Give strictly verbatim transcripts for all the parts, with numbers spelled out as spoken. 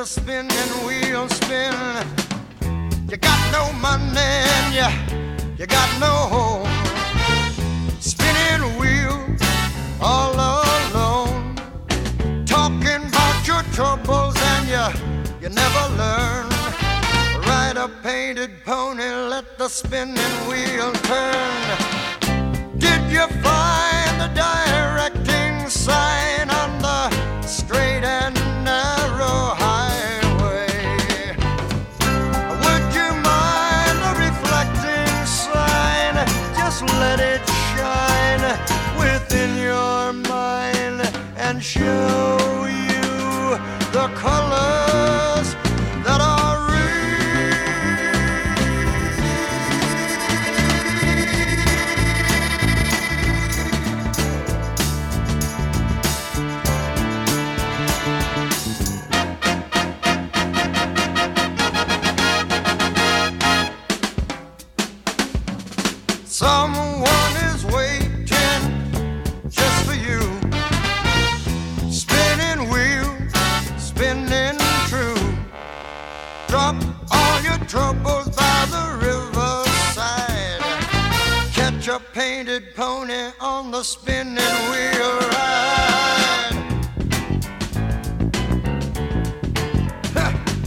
the spinning wheel spin. You got no money and you, you got no home. Spinning wheel all alone. Talking about your troubles and you, you never learn. Ride a painted pony, let the spinning wheel turn. Did you find the directing sign on the straight and narrow highway? Would you mind the reflecting sign? Just let it shine within your mind and show you the colors that are real. Someone is waiting just for you. Spinning wheel, spinning true. Drop all your troubles by the riverside. Catch a painted pony on the spinning wheel ride. Ha!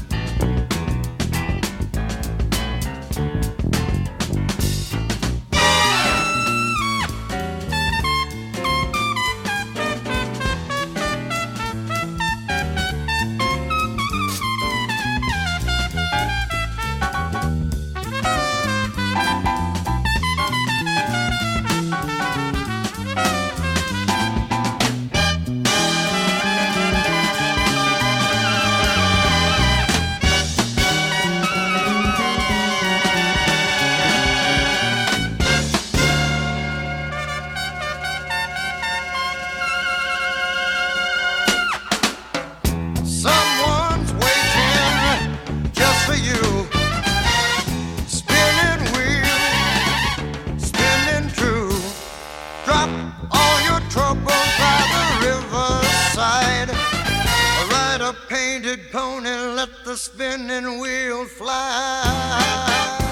Someone's waiting just for you. Spinning wheel, spinning true. Drop all your troubles by the riverside. Ride a painted pony, let the spinning wheel fly.